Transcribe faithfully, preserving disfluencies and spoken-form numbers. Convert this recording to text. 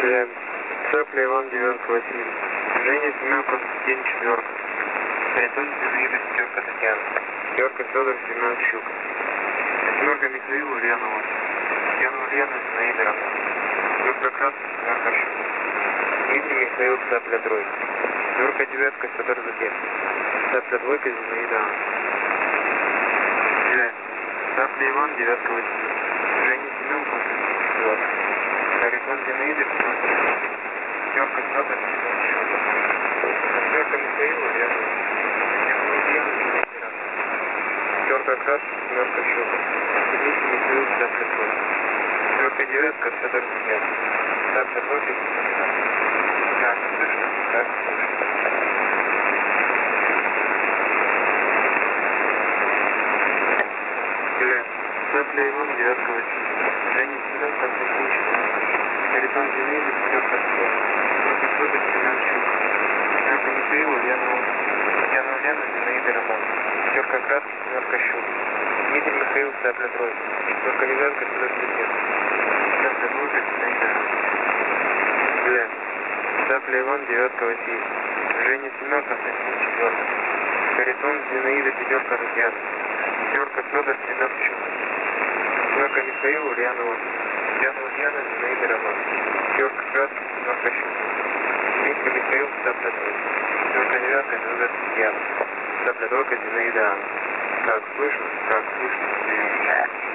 Для Цапля Иван девятка Василий. Женя семерка День четверка. Харитон Зинаида пятерка Татьяна. Пятерка Федор Семен Щук. Семерка Михаил Ульянова. Татьяна Ульяна Зинаида Роман. Семерка Красный Семерка Щук. Дмитрий Михаил Цапля тройка. Семерка девятка Федор Затек. Цапля двойка Зинаида Анна. Для Цапля Иван девятка Василий. Женя Семенка четверка. Харитон Зинаида пятерка. Пятерка Федор Семен Щук. Семерка Михаил Ульянова. Татьяна Ульяна Зинаида Роман. Пятерка Красный Семерка Щук. Дмитрий Михаил Цапля тройка. Семерка девятка Федор Затек. Цапля двойка Зинаида Анна. Как слышно? Как слышно? Цапля Иван девятка Василий. Женя Семенка Татьяна четверка. Харитон Зинаида пятерка Татьяна. Семерка Федор Семен Щук. Семерка Михаил Ульянова. Татьяна Ульяна Зинаида Роман. Пятерка Красный Семерка Щук. Дмитрий Михаил Цапля тройка. Четверка девятка Федор Затек. Цапля двойка Зинаида Роман. Для Цапля Иван девятка Василий. Женя семерка Татьяна четверка. Харитон Зинаида пятерка Татьяна. Пятерка Федор Семен Щук. Семерка Михаил Ульянова. Татьяна Ульяна Зинаида Роман. Пятерка Красный Семерка Щук. Дмитрий Михаил Цапля тройка. Четверка девятка Федор Татьяна. Цапля двойка Зинаида Анна. Как слышно? Как слышно?